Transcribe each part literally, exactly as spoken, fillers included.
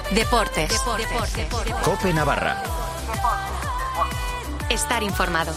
Deportes. Deportes. COPE Navarra. Estar informado.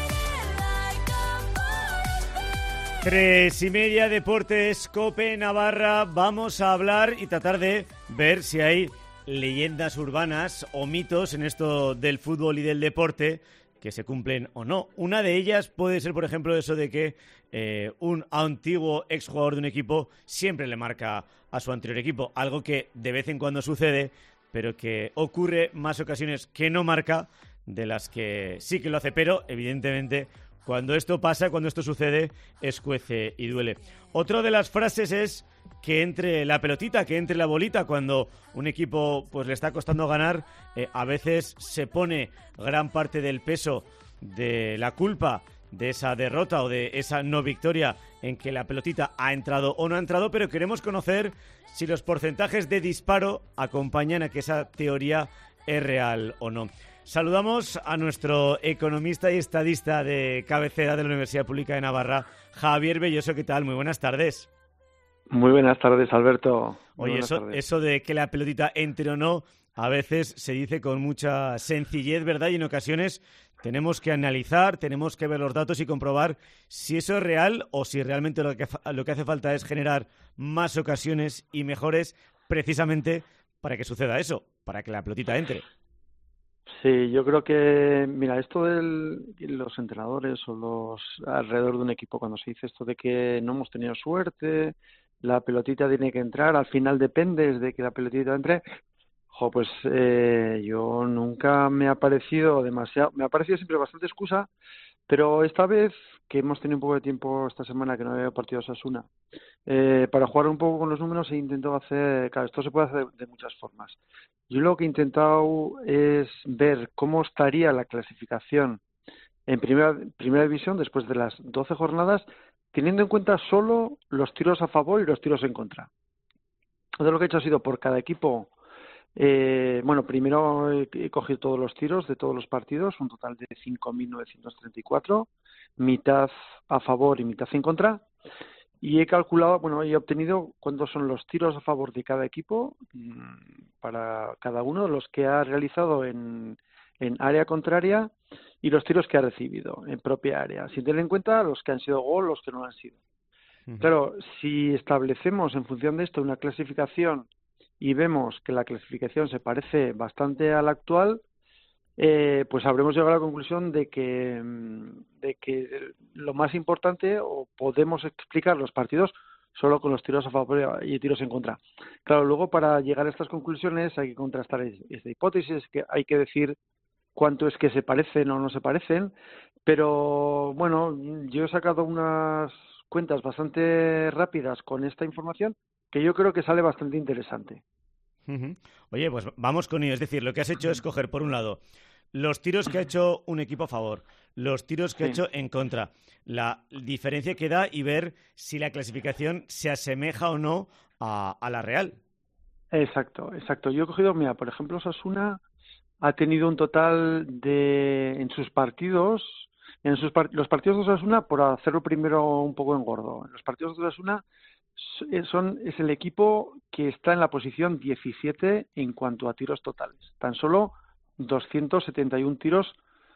Tres y media, Deportes, COPE Navarra. Vamos a hablar y tratar de ver si hay leyendas urbanas o mitos en esto del fútbol y del deporte que se cumplen o no. Una de ellas puede ser, por ejemplo, eso de que eh, un antiguo exjugador de un equipo siempre le marca a su anterior equipo. Algo que de vez en cuando sucede, pero que ocurre más ocasiones que no marca de las que sí que lo hace. Pero, evidentemente, cuando esto pasa, cuando esto sucede, escuece y duele. Otra de las frases es que entre la pelotita, que entre la bolita. Cuando un equipo pues le está costando ganar, eh, a veces se pone gran parte del peso de la culpa de esa derrota o de esa no victoria en que la pelotita ha entrado o no ha entrado, pero queremos conocer si los porcentajes de disparo acompañan a que esa teoría es real o no. Saludamos a nuestro economista y estadista de cabecera de la Universidad Pública de Navarra, Javier Belloso. ¿Qué tal? Muy buenas tardes. Muy buenas tardes, Alberto. Muy Oye, eso, tardes. eso de que la pelotita entre o no, a veces se dice con mucha sencillez, ¿verdad? Y en ocasiones tenemos que analizar, tenemos que ver los datos y comprobar si eso es real o si realmente lo que, lo que hace falta es generar más ocasiones y mejores precisamente para que suceda eso, para que la pelotita entre. Sí, yo creo que, mira, esto de los entrenadores o los alrededor de un equipo, cuando se dice esto de que no hemos tenido suerte, la pelotita tiene que entrar, al final dependes de que la pelotita entre, jo, pues eh, yo nunca me ha parecido demasiado, me ha parecido siempre bastante excusa, pero esta vez que hemos tenido un poco de tiempo esta semana que no había partido Osasuna, eh, para jugar un poco con los números he intentado hacer, claro, esto se puede hacer de muchas formas. Yo lo que he intentado es ver cómo estaría la clasificación en primera, primera división después de las doce jornadas, teniendo en cuenta solo los tiros a favor y los tiros en contra. Entonces lo que he hecho ha sido por cada equipo, eh, bueno, primero he, he cogido todos los tiros de todos los partidos, un total de cinco mil novecientos treinta y cuatro, mitad a favor y mitad en contra. Y he calculado, bueno, he obtenido cuántos son los tiros a favor de cada equipo para cada uno, los que ha realizado en, en área contraria y los tiros que ha recibido en propia área, sin tener en cuenta los que han sido gol, los que no han sido. Uh-huh. Claro, si establecemos en función de esto una clasificación y vemos que la clasificación se parece bastante a la actual, Eh, pues habremos llegado a la conclusión de que, de que lo más importante, o podemos explicar los partidos solo con los tiros a favor y tiros en contra. Claro, luego para llegar a estas conclusiones hay que contrastar esta hipótesis, que hay que decir cuánto es que se parecen o no se parecen, pero bueno, yo he sacado unas cuentas bastante rápidas con esta información que yo creo que sale bastante interesante. Uh-huh. Oye, pues vamos con ello. Es decir, lo que has hecho es coger, por un lado, los tiros que ha hecho un equipo a favor, los tiros que sí. ha hecho en contra, la diferencia que da y ver si la clasificación se asemeja o no a, a la real. Exacto, exacto. Yo he cogido, mira, por ejemplo, Osasuna ha tenido un total de, en sus partidos, en sus part- los partidos de Osasuna, por hacerlo primero un poco engordo, en los partidos de Osasuna Son, es el equipo que está en la posición diecisiete en cuanto a tiros totales. Tan solo doscientos setenta y uno tiros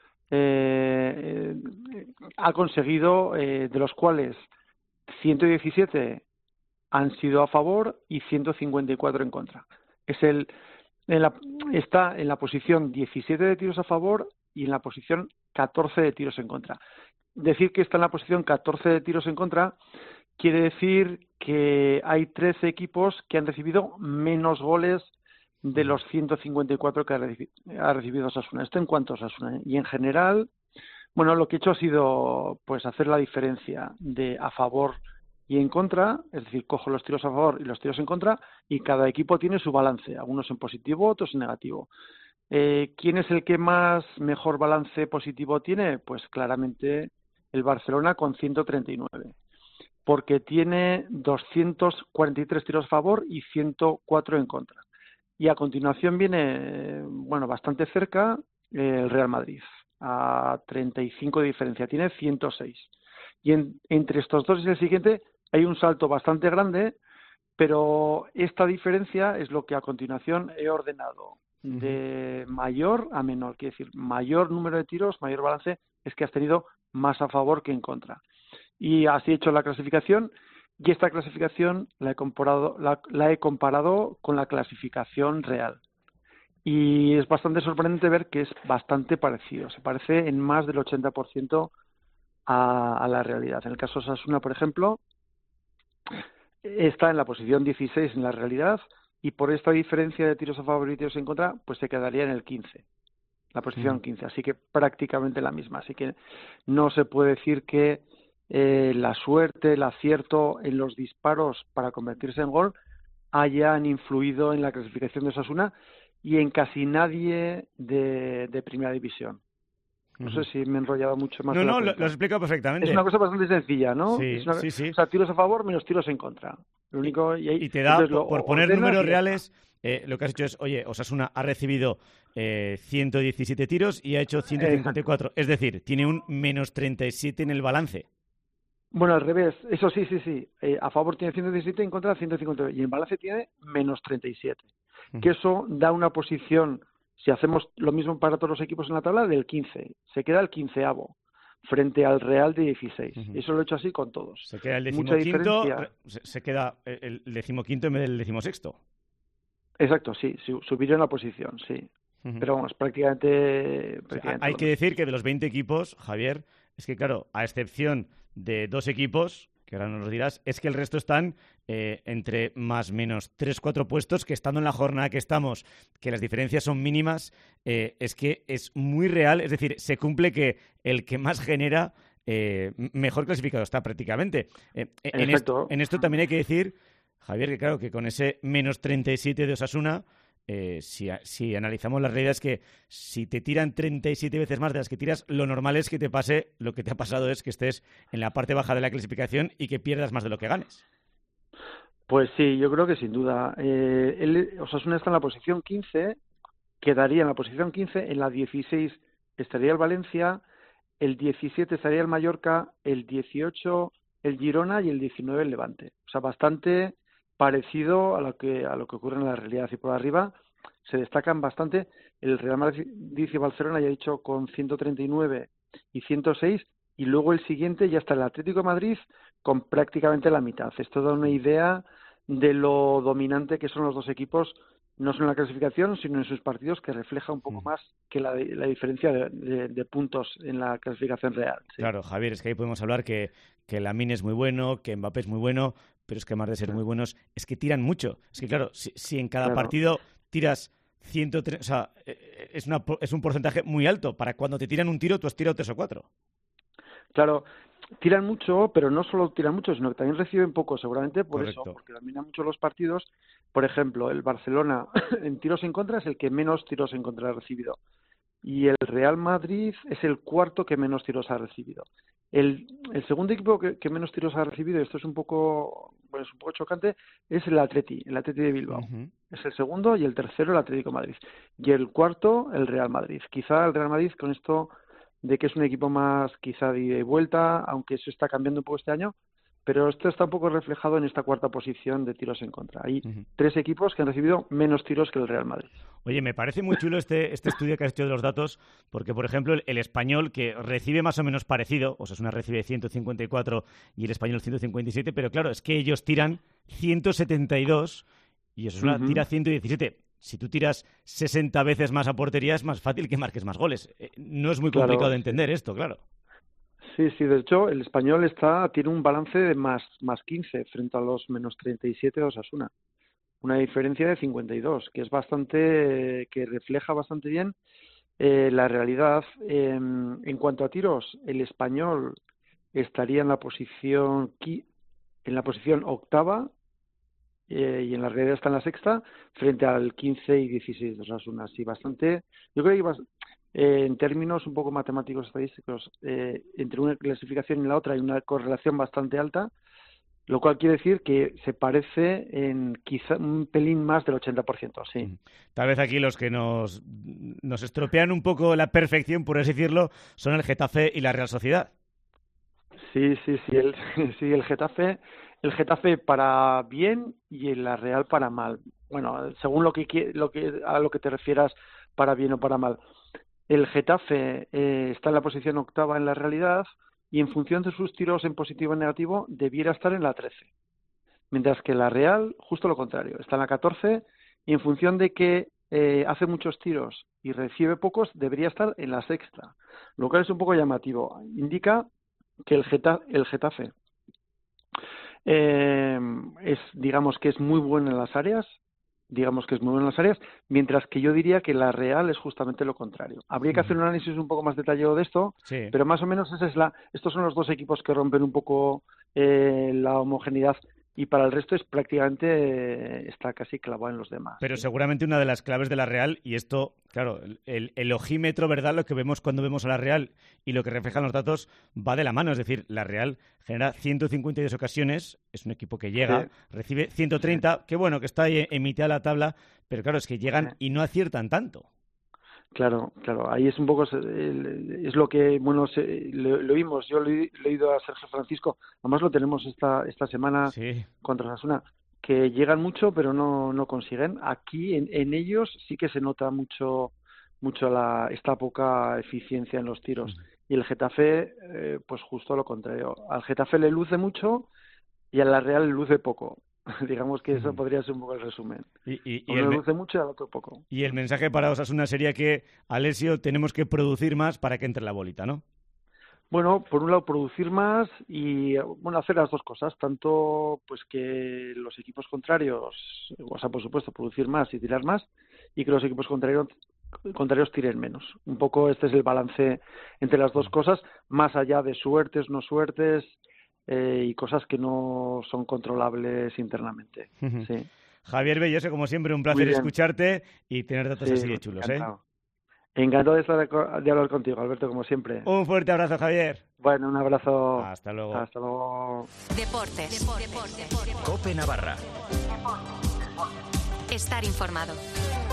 eh, eh, ha conseguido, eh, de los cuales ciento diecisiete han sido a favor y ciento cincuenta y cuatro en contra. Es el, en la, está en la posición diecisiete de tiros a favor y en la posición catorce de tiros en contra. Decir que está en la posición catorce de tiros en contra quiere decir que hay trece equipos que han recibido menos goles de los ciento cincuenta y cuatro que ha, recibido, ha recibido Osasuna. Esto en cuanto a Osasuna. Y en general, bueno, lo que he hecho ha sido pues hacer la diferencia de a favor y en contra, es decir, cojo los tiros a favor y los tiros en contra, y cada equipo tiene su balance, algunos en positivo, otros en negativo. Eh, ¿Quién es el que más mejor balance positivo tiene? Pues claramente el Barcelona con ciento treinta y nueve. Porque tiene doscientos cuarenta y tres tiros a favor y ciento cuatro en contra. Y a continuación viene, bueno, bastante cerca, eh, el Real Madrid, a treinta y cinco de diferencia, tiene ciento seis. Y en, entre estos dos y el siguiente hay un salto bastante grande, Pero esta diferencia es lo que a continuación he ordenado de mayor a menor. Quiere decir, mayor número de tiros, mayor balance, es que has tenido más a favor que en contra. Y así he hecho la clasificación, y esta clasificación la he comparado, la, la he comparado con la clasificación real. Y es bastante sorprendente ver que es bastante parecido. Se parece en más del ochenta por ciento a, a la realidad. En el caso de Osasuna, por ejemplo, está en la posición dieciséis en la realidad, y por esta diferencia de tiros a favor y tiros en contra, pues se quedaría en el quince, la posición quince. Así que prácticamente la misma. Así que no se puede decir que eh, la suerte, el acierto en los disparos para convertirse en gol hayan influido en la clasificación de Osasuna y en casi nadie de, de primera división. No sé si me he enrollado mucho más. No, no, lo, lo has explicado perfectamente. Es una cosa bastante sencilla, ¿no? Sí, es una, sí, sí. O sea, tiros a favor menos tiros en contra. Lo único, y, y te da, por, por poner números reales, eh, lo que has hecho es, oye, Osasuna ha recibido eh, ciento diecisiete tiros y ha hecho ciento cincuenta y cuatro. Exacto. Es decir, tiene un menos treinta y siete en el balance. Bueno, al revés. Eso sí, sí, sí. Eh, a favor tiene ciento diecisiete, en contra ciento cincuenta. Y en balance tiene menos treinta y siete. Uh-huh. Que eso da una posición, si hacemos lo mismo para todos los equipos en la tabla, del quince. Se queda el quinceavo frente al Real de dieciséis. Uh-huh. Eso lo he hecho así con todos. Se queda el decimoquinto, se, se queda el decimoquinto en vez del decimosexto. Exacto, sí, subir en la posición, sí. Uh-huh. Pero vamos, prácticamente... prácticamente o sea, hay que decir que de los veinte equipos, Javier, es que claro, a excepción de dos equipos, que ahora nos lo dirás, es que el resto están eh, entre más menos tres, cuatro puestos, que estando en la jornada que estamos, que las diferencias son mínimas, eh, es que es muy real, es decir, se cumple que el que más genera, eh, mejor clasificado está prácticamente. Eh, en, esto, en esto también hay que decir, Javier, que claro, que con ese menos treinta y siete de Osasuna, Eh, si, si analizamos la realidad es que si te tiran treinta y siete veces más de las que tiras, lo normal es que te pase, lo que te ha pasado es que estés en la parte baja de la clasificación y que pierdas más de lo que ganes. Pues sí, yo creo que sin duda. Eh, el Osasuna está en la posición quince, quedaría en la posición quince, en la dieciséis estaría el Valencia, el diecisiete estaría el Mallorca, el dieciocho el Girona y el diecinueve el Levante. O sea, bastante parecido a lo que a lo que ocurre en la realidad. Y por arriba se destacan bastante el Real Madrid y Barcelona, ya he dicho, con ciento treinta y nueve y ciento seis, y luego el siguiente ya está el Atlético de Madrid con prácticamente la mitad. Esto da una idea de lo dominante que son los dos equipos, no solo en la clasificación, sino en sus partidos, que refleja un poco más que la, la diferencia de, de, de puntos en la clasificación real. Sí. Claro, Javier, es que ahí podemos hablar que, que Lamine es muy bueno, que Mbappé es muy bueno, pero es que además de ser muy buenos, es que tiran mucho. Es que claro, si, si en cada claro. partido tiras ciento tres, o sea, es, una, es un porcentaje muy alto. Para cuando te tiran un tiro, tú has tirado tres o cuatro. Claro, tiran mucho, pero no solo tiran mucho, sino que también reciben poco, seguramente por Correcto. Eso, porque dominan mucho los partidos. Por ejemplo, el Barcelona en tiros en contra es el que menos tiros en contra ha recibido. Y el Real Madrid es el cuarto que menos tiros ha recibido. El, el segundo equipo que, que menos tiros ha recibido, y esto es un poco, bueno, es un poco chocante, es el Atleti, el Atleti de Bilbao. Uh-huh. Es el segundo, y el tercero el Atlético de Madrid. Y el cuarto, el Real Madrid. Quizá el Real Madrid, con esto de que es un equipo más quizá de ida y vuelta, aunque eso está cambiando un poco este año, pero esto está un poco reflejado en esta cuarta posición de tiros en contra. Hay uh-huh. tres equipos que han recibido menos tiros que el Real Madrid. Oye, me parece muy chulo este, este estudio que has hecho de los datos, porque, por ejemplo, el, el Español, que recibe más o menos parecido, o sea, es una recibe ciento cincuenta y cuatro y el Español ciento cincuenta y siete, pero claro, es que ellos tiran ciento setenta y dos y eso es una uh-huh. tira ciento diecisiete. Si tú tiras sesenta veces más a portería, es más fácil que marques más goles. Eh, no es muy complicado claro. de entender esto, claro. Sí, sí, de hecho, el Español está tiene un balance de más, más quince frente a los menos treinta y siete de Osasuna. Una diferencia de cincuenta y dos, que es bastante, eh, que refleja bastante bien eh, la realidad. Eh, en cuanto a tiros, el Español estaría en la posición en la posición octava eh, y en la realidad está en la sexta frente al quince y dieciséis de Osasuna. Así bastante, yo creo que vas, eh, en términos un poco matemáticos estadísticos, eh, entre una clasificación y la otra hay una correlación bastante alta, lo cual quiere decir que se parece en quizá un pelín más del ochenta por ciento, sí. Tal vez aquí los que nos, nos estropean un poco la perfección, por así decirlo, son el Getafe y la Real Sociedad. Sí, sí, sí. El, sí, el Getafe el Getafe para bien y el La Real para mal. Bueno, según lo que, lo que a lo que te refieras, para bien o para mal. El Getafe eh, está en la posición octava en la realidad y en función de sus tiros en positivo y negativo debiera estar en la trece. Mientras que la Real, justo lo contrario, está en la catorce y en función de que eh, hace muchos tiros y recibe pocos, debería estar en la sexta. Lo cual es un poco llamativo. Indica que el Getafe, el Getafe eh, es, digamos que es muy bueno en las áreas, digamos que es muy bueno en las áreas, mientras que yo diría que la Real es justamente lo contrario. Habría que hacer un análisis un poco más detallado de esto, sí. pero más o menos esa es la, estos son los dos equipos que rompen un poco eh, la homogeneidad. Y para el resto es prácticamente, eh, está casi clavado en los demás. Pero sí. seguramente una de las claves de la Real, y esto, claro, el, el ojímetro, ¿verdad? Lo que vemos cuando vemos a la Real y lo que reflejan los datos va de la mano. Es decir, la Real genera ciento cincuenta y dos ocasiones, es un equipo que llega, sí. recibe ciento treinta, sí. que bueno, que está ahí en mitad de la tabla, pero claro, es que llegan sí. y no aciertan tanto. Claro, claro, ahí es un poco, es lo que, bueno, se, lo, lo vimos, yo le he oído a Sergio Francisco, además lo tenemos esta esta semana sí. contra Osasuna, que llegan mucho pero no no consiguen. Aquí en, en ellos sí que se nota mucho mucho la esta poca eficiencia en los tiros. Mm. Y el Getafe, eh, pues justo lo contrario. Al Getafe le luce mucho y a la Real le luce poco. Digamos que eso podría ser un poco el resumen. Y, y, y Uno el le luce mucho y al otro poco. Y el mensaje para Osasuna sería que, Alessio, tenemos que producir más para que entre la bolita, ¿no? Bueno, por un lado producir más y bueno hacer las dos cosas, tanto pues que los equipos contrarios, o sea, por supuesto, producir más y tirar más, y que los equipos contrarios contrarios tiren menos. Un poco este es el balance entre las dos cosas, más allá de suertes, no suertes, eh, y cosas que no son controlables internamente. Uh-huh. Sí. Javier Belloso, como siempre, un placer escucharte y tener datos sí, así de chulos, encantado. ¿eh? Encantado de, estar de hablar contigo, Alberto, como siempre. Un fuerte abrazo, Javier. Bueno, un abrazo. Hasta luego. Hasta luego. Deportes. Deportes. Deportes. Cope Navarra. Estar informado.